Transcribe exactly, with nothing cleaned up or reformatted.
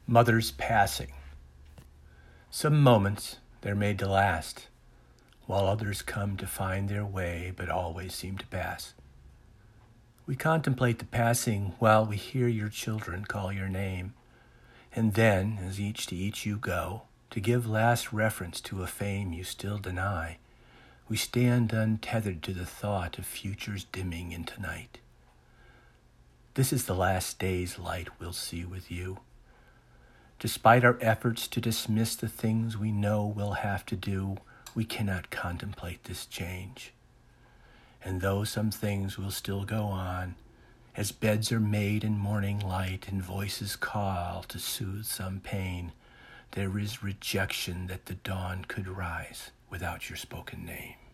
Mother's passing. Some moments they're made to last, while others come to find their way but always seem to pass. We contemplate the passing while we hear your children call your name, and then, as each to each you go, to give last reference to a fame you still deny, we stand untethered to the thought of futures dimming into night. This is the last day's light we'll see with you. Despite our efforts to dismiss the things we know we'll have to do, we cannot contemplate this change. And though some things will still go on, as beds are made in morning light and voices call to soothe some pain, there is rejection that the dawn could rise without your spoken name.